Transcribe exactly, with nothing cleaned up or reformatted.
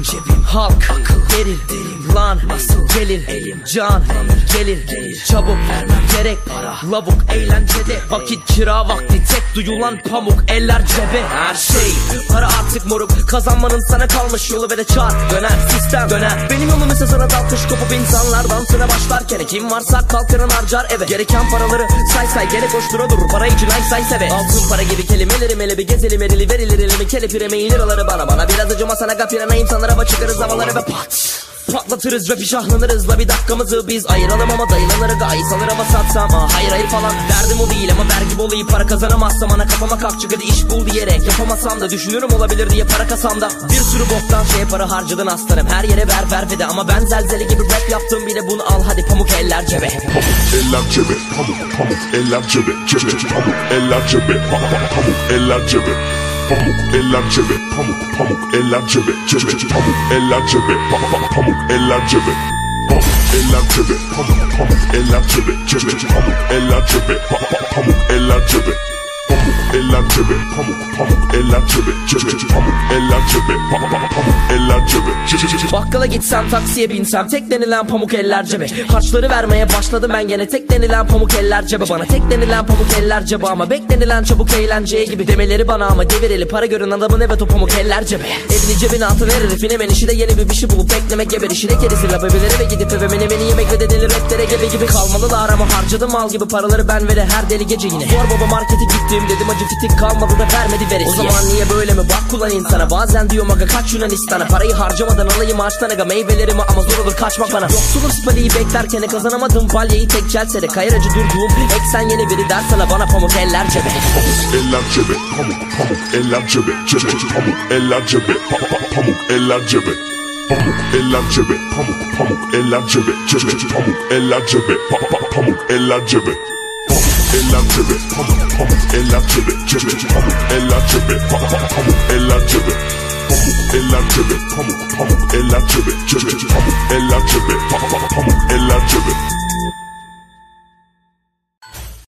cebim, cebim. Halk, akıl, geril, derin. Lan, nasıl gelir, elim, can, gelir, gelir. Çabuk, vermem gerek, para, lavuk, eğlencede. Vakit kira vakti, tek duyulan pamuk, eller cebe. Her şey, para artık moruk. Kazanmanın sana kalmış yolu ve de çark döner, sistem döner. Benim yolum ise sana dalkış kopup insanlar dansına başlarken kim varsa kalkırın harcar eve. Gereken paraları say say gene koştura durur. Para için ay say seve. Altın para gibi kelimelerim hele bir gezelim erili verilir elimi kelepireme inir aları bana bana. Biraz acıma sana gafirana insanlara bak çıkarız havaları ve pat. Patlatırız rapi şahlanırız la bir dakikamızı biz ayıralım ama dayılanları gayet alır ama satsam ah, hayır hayır falan derdim o değil ama vergi bolayı para kazanamazsam ana kafama kalk çık hadi iş bul diyerek yapamasam da düşünürüm olabilir diye para kasamda bir sürü boktan şeye para harcadın aslanım her yere ver ver ve de ama ben zelzele gibi rap yaptım bile bunu al hadi pamuk eller cebe pamuk eller cebe pamuk pamuk eller cebe cebe pamuk eller cebe pamuk eller cebe pamuk eller cebe pamuk pamuk eller cebe cebe pamuk eller cebe pamuk eller cebe pamuk eller cebe pamuk pamuk eller cebe cebe pamuk eller cebe pamuk eller cebe pamuk eller cebe pamuk pamuk eller cebe cebe pamuk eller cebe pamuk eller cebe. Bakkala gitsem taksiye binsem tek denilen pamuk eller cebe. Harçları vermeye başladım ben gene tek denilen pamuk eller cebe. Bana tek denilen pamuk eller cebe ama beklenilen çabuk eğlenceye gibi demeleri bana ama devireli para görün adamın evet o pamuk eller cebe. Elini cebine atı verir herifin hemen işi de yeni bir şey bulup beklemek geber işine kerisi la bebeleri ve gidip eve menemeni yemek ve de deli raplere gebe gibi kalmalılar ama harcadım mal gibi paraları ben ve de her deli gece yine. Zor baba markete gittim dedim acı fitik kalmadı da vermedi veresiye. O zaman niye böyle mi bak kullan insana bazen diyorum aga kaç Yunanistan'a parayı harcamadan alayım ağaçtan aga meyvelerimi ama zor olur kaçmak bana. Yoksulur spaliyi beklerken kazanamadım balyeyi tek celsede kayıracı durduğum eksen yeni biri der sana bana pamuk eller cebe. Pamuk eller cebe pamuk pamuk eller cebe cebe pamuk eller cebe pamuk eller cebe pamuk eller cebe pamuk pamuk eller cebe cebe pamuk eller cebe pamuk eller cebe eller cebe pamuk pamuk eller cebe cebe pamuk eller cebe pamuk eller cebe pamuk eller cebe pamuk pamuk eller cebe cebe pamuk eller cebe pamuk eller cebe